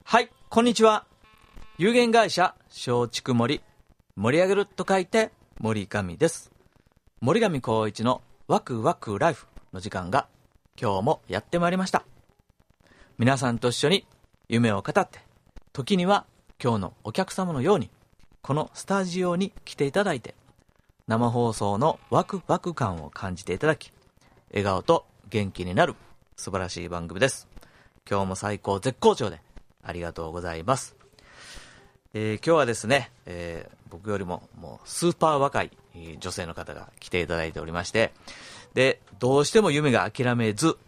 はい、こんにちは。有限会社松竹森、盛り上げると書いて森上です。森上光一のワクワクライフの時間が今日もやってまいりました。皆さんと一緒に夢を語って、時には今日のお客様のようにこのスタジオに来ていただいて、生放送のワクワク感を感じていただき、笑顔と元気になる素晴らしい番組です。今日も最高絶好調でありがとうございます。今日はですね、僕よりももうスーパー若い女性の方が来ていただいておりまして、でどうしても夢が諦めず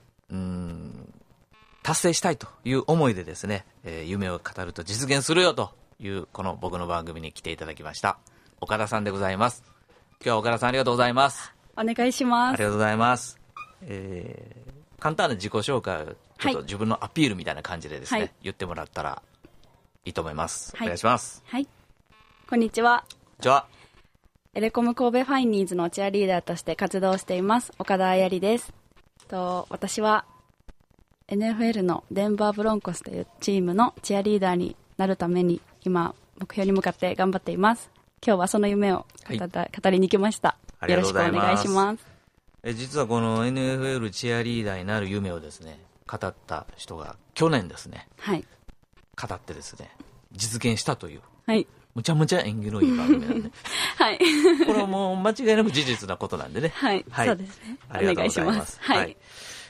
達成したいという思いでですね、夢を語ると実現するよというこの僕の番組に来ていただきました岡田さんでございます。今日は岡田さんありがとうございます。 お願いします。 ありがとうございます。簡単な自己紹介をちょっと自分のアピールみたいな感じでですね、はい、言ってもらったらいいと思います。お願いします。 はい、こんにちは。 こんにちは。 エレコム神戸ファイニーズのチアリーダーとして活動しています岡田彩里です。私は NFL のデンバーブロンコスというチームのチアリーダーになるために今目標に向かって頑張っています。今日はその夢を語りに来ました。よろしくお願いします。 実はこの NFL チアリーダーになる夢をですね語った人が去年ですね、 はい、 語ってですね実現したという、 はい、 むちゃむちゃ縁起のいい番組なんで、 はい、 これはもう間違いなく事実なことなんでね、 はい、はい、そうですね。 ありがとうございます。 はい、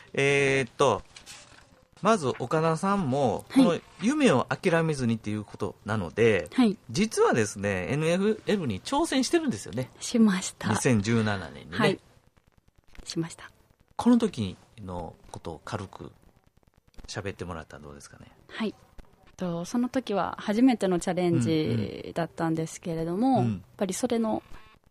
まず岡田さんもこの夢を諦めずにっていうことなので、はい、実はですね NFL に挑戦してるんですよね。 しました。 2017年にね、はい、 しました。 この時のことを軽く喋ってもらったらどうですかね。 はい、その時は初めてのチャレンジだったんですけれども、やっぱりそれの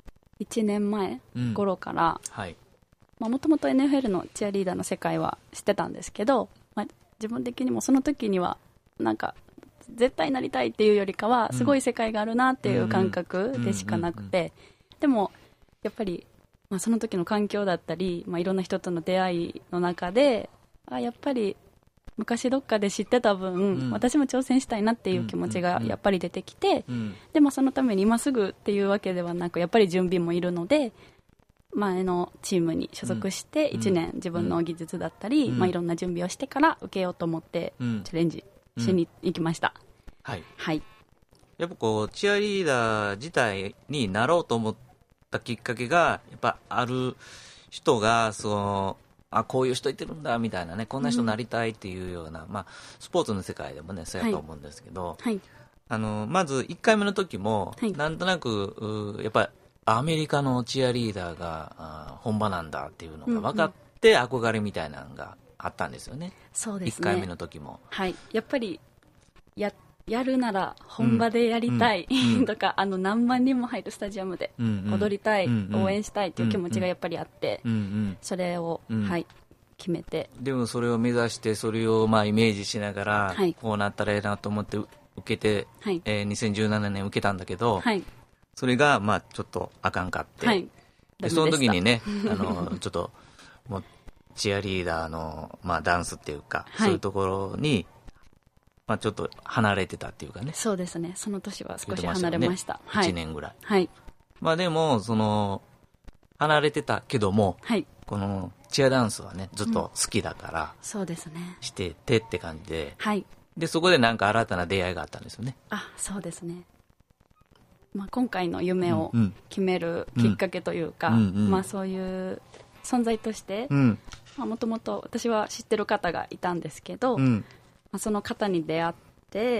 1年前頃からもともと NFL のチアリーダーの世界は知ってたんですけど、自分的にもその時にはなんか絶対なりたいっていうよりかはすごい世界があるなっていう感覚でしかなくて、でもやっぱりその時の環境だったり、いろんな人との出会いの中でやっぱり昔どっかで知ってた分、私も挑戦したいなっていう気持ちがやっぱり出てきて、でもそのために今すぐっていうわけではなくやっぱり準備もいるので、前のチームに所属して1年自分の技術だったり、いろんな準備をしてから受けようと思ってチャレンジしに行きました。 はいはい、 やっぱこうチアリーダー自体になろうと思ったきっかけがやっぱある人がこういう人いてるんだみたいなね、こんな人になりたいっていうような、スポーツの世界でもねそうやと思うんですけど、 はいはい、 まず1回目の時も、 はい、 なんとなくやっぱりアメリカのチアリーダーが本場なんだっていうのが分かって、憧れみたいなのがあったんですよね。 そうですね。 1回目の時も、 はい、やっぱりやるなら本場でやりたい、とか何万人も入るスタジアムで踊りたい、応援したいという気持ちがやっぱりあって、それを、はい、決めて。 でもそれを目指してそれをイメージしながら、 はい、 こうなったらええなと思って受けて、はい、2017年受けたんだけど、はい、それがちょっとあかんかって、はい、でその時にねちょっともうチアリーダーの、ダンスっていうか、そういうところにちょっと離れてたっていうかね。 そうですね、その年は少し離れました。 1年ぐらい、 はい、 でも離れてたけども、 はい、 このチアダンスはねずっと好きだから、 そうですね、 しててって感じで、 はい、 でそこでなんか新たな出会いがあったんですよね。 そうですね、今回の夢を決めるきっかけというか、そういう存在として、もともと私は知ってる方がいたんですけど、その方に出会って、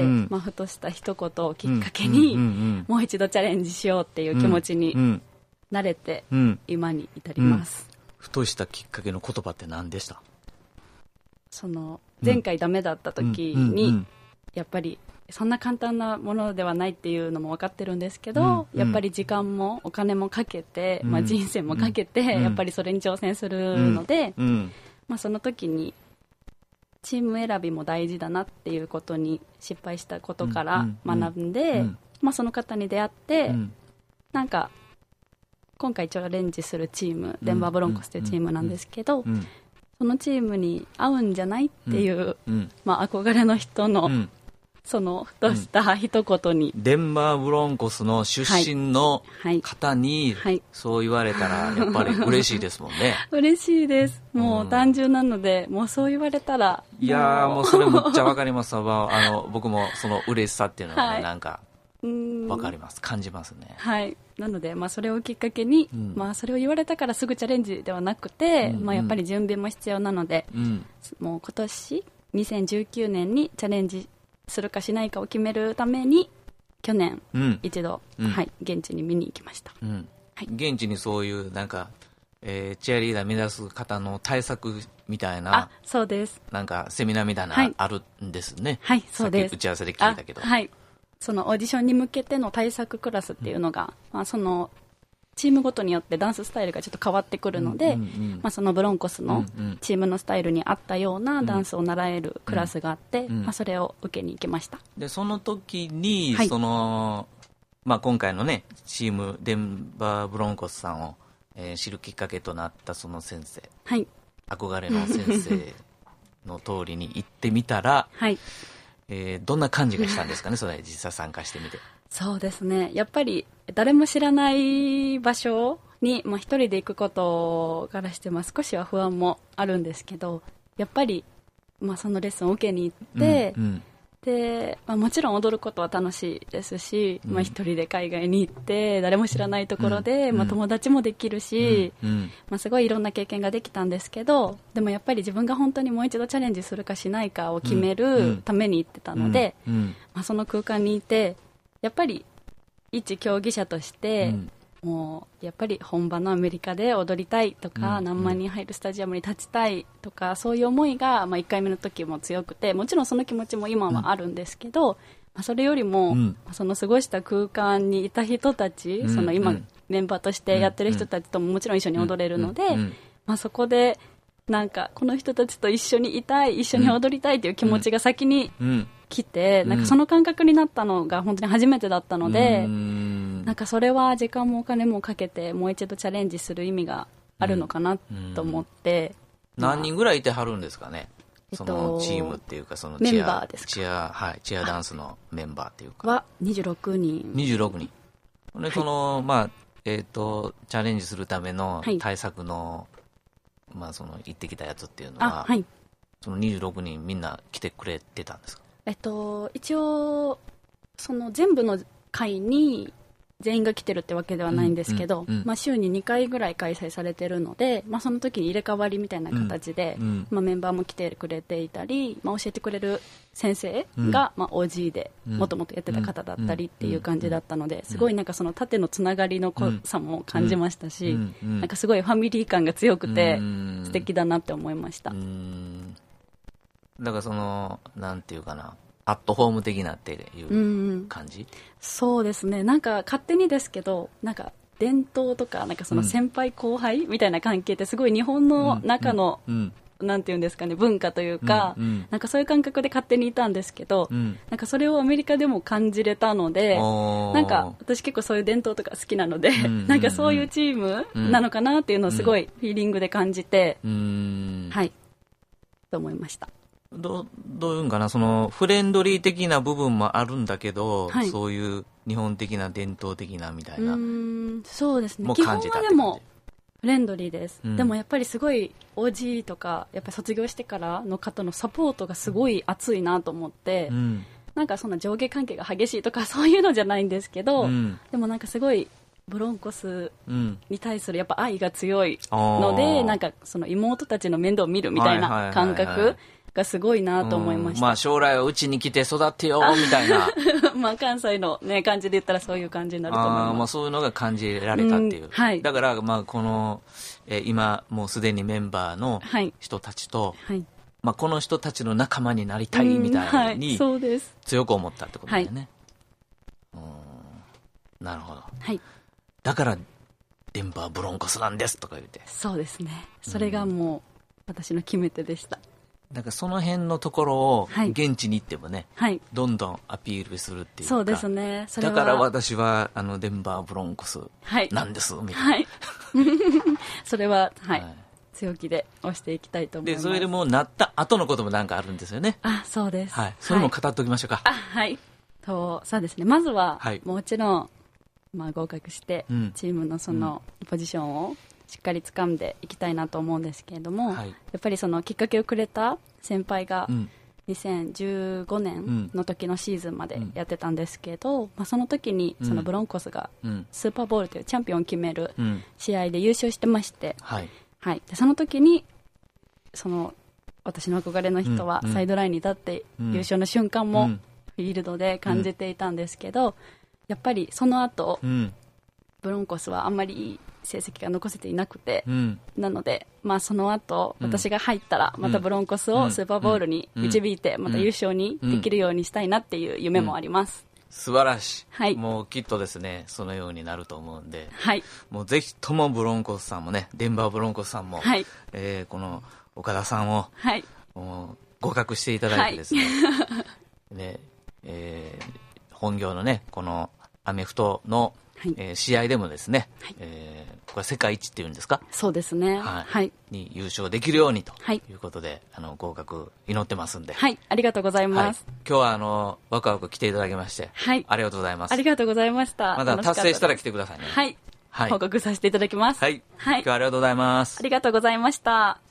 ふとした一言をきっかけに、もう一度チャレンジしようっていう気持ちになれて、今に至ります。 ふとしたきっかけの言葉って何でした？ 前回ダメだった時に、やっぱりそんな簡単なものではないっていうのも分かってるんですけど、やっぱり時間もお金もかけて、人生もかけて、やっぱりそれに挑戦するので、その時にチーム選びも大事だなっていうことに失敗したことから学んで、その方に出会って、なんか今回チャレンジするチーム、デンバーブロンコスというチームなんですけど、そのチームに合うんじゃないっていう、憧れの人のそのふとした一言に、 デンバーブロンコスの出身の方にそう言われたらやっぱり嬉しいですもんね。 嬉しいです。もう単純なので、もうそう言われたら、 いやーもうそれむっちゃわかりますわ。僕もその嬉しさっていうのはね、なんかわかります、感じますね。 はい。なので、それをきっかけに、それを言われたからすぐチャレンジではなくて、やっぱり準備も必要なので、もう今年2019年にチャレンジするかしないかを決めるために去年、一度、現地に見に行きました、 現地にそういうなんか、チアリーダー目指す方の対策みたいな、 そうです、 なんかセミナーみたいな、あるんですね。 はい、そうです。 さっき打ち合わせで聞いたけど、 そのオーディションに向けての対策クラスっていうのが、そのチームごとによってダンススタイルがちょっと変わってくるので、そのブロンコスのチームのスタイルに合ったようなダンスを習えるクラスがあって、それを受けに行きました。 でその時に、その今回のねチームデンバーブロンコスさんを、知るきっかけとなったその先生、憧れの先生の通りに行ってみたら、どんな感じがしたんですかねそれ実際参加してみて。 そうですね、やっぱり誰も知らない場所に、一人で行くことからして、少しは不安もあるんですけど、やっぱり、そのレッスンを受けに行って、でもちろん踊ることは楽しいですし、一人で海外に行って誰も知らないところで、友達もできるし、すごいいろんな経験ができたんですけど、でもやっぱり自分が本当にもう一度チャレンジするかしないかを決めるために行ってたので、その空間にいてやっぱり一競技者として、もうやっぱり本場のアメリカで踊りたいとか、何万人入るスタジアムに立ちたいとか、そういう思いが、1回目の時も強くて、もちろんその気持ちも今はあるんですけど、それよりも、その過ごした空間にいた人たち、その今、メンバーとしてやってる人たちとももちろん一緒に踊れるので、そこでなんかこの人たちと一緒にいたい、一緒に踊りたいという気持ちが先に来て、なんかその感覚になったのが本当に初めてだったので、なんかそれは時間もお金もかけてもう一度チャレンジする意味があるのかなと思って。 何人ぐらいいてはるんですかね、そのチームっていうか、そのメンバーですか。 チアダンスのメンバーっていうかは26人。 26人で、そのチャレンジするための対策の、その行ってきたやつっていうのは、その26人みんな来てくれてたんですか。 一応その全部の会に全員が来てるってわけではないんですけど、週に2回ぐらい開催されてるので、その時に入れ替わりみたいな形で、メンバーも来てくれていたり、教えてくれる先生が、OG でもともとやってた方だったりっていう感じだったので、すごいなんかその縦のつながりの濃さも感じましたし、なんかすごいファミリー感が強くて素敵だなって思いました。 だからそのなんていうかな、アットホーム的なっていう感じ、 そうですね、なんか勝手にですけど、なんか伝統とか、なんかその先輩後輩みたいな関係ってすごい日本の中の、なんていうんですかね、文化というか、なんかそういう感覚で勝手にいたんですけど、なんかそれをアメリカでも感じれたので、なんか私結構そういう伝統とか好きなので、なんかそういうチームなのかなっていうのをすごいフィーリングで感じて、と思いました。 どういうんかな、そのフレンドリー的な部分もあるんだけど、そういう日本的な伝統的なみたいな、 そうですね、基本はでもフレンドリーです、でもやっぱりすごい OG とかやっぱり卒業してからの方のサポートがすごい熱いなと思って、なんかそんな上下関係が激しいとかそういうのじゃないんですけど、でもなんかすごいブロンコスに対するやっぱ愛が強いので、なんかその妹たちの面倒を見るみたいな感覚がすごいなと思いました。 将来はうちに来て育てようみたいな関西の、感じで言ったらそういう感じになると思います。 そういうのが感じられたっていう、だからこの、今もうすでにメンバーの人たちと、この人たちの仲間になりたいみたいに強く思ったってことだよね、なるほど、だからデンバーブロンコスなんですとか言って。 そうですね、それがもう私の決め手でした。 だからその辺のところを現地に行ってもね、どんどんアピールするっていうか、 そうですね、それはだから私はデンバーブロンコスなんです、みたいな、 それは強気で押していきたいと思います。 で、それでもうなった後のこともなんかあるんですよね。 そうです。 はい。それも語っておきましょうか。 はい。そうですね。まずは、もちろん、合格して、チームのそのポジションをしっかり掴んでいきたいなと思うんですけれども、やっぱりそのきっかけをくれた先輩が、2015年の時のシーズンまでやってたんですけど、その時にそのブロンコスがスーパーボウルというチャンピオンを決める試合で優勝してまして、でその時にその私の憧れの人はサイドラインに立って優勝の瞬間もフィールドで感じていたんですけど、やっぱりその後、ブロンコスはあんまりいい成績が残せていなくて、なので、その後、私が入ったらまたブロンコスをスーパーボウルに導いて、また優勝にできるようにしたいなっていう夢もあります。 素晴らしい、もうきっとですねそのようになると思うんで、もうぜひともブロンコスさんもね、デンバーブロンコスさんも、この岡田さんを、もう合格していただいてですね、本業のねこのアメフトの、試合でもですね、これ世界一っていうんですか。 そうですね。 に優勝できるようにということで、合格祈ってますんで。 ありがとうございます。 今日はワクワク来ていただきまして、ありがとうございます。 ありがとうございました。 まだ達成したら来てくださいね。 報告させていただきます。 今日はありがとうございます。 ありがとうございました。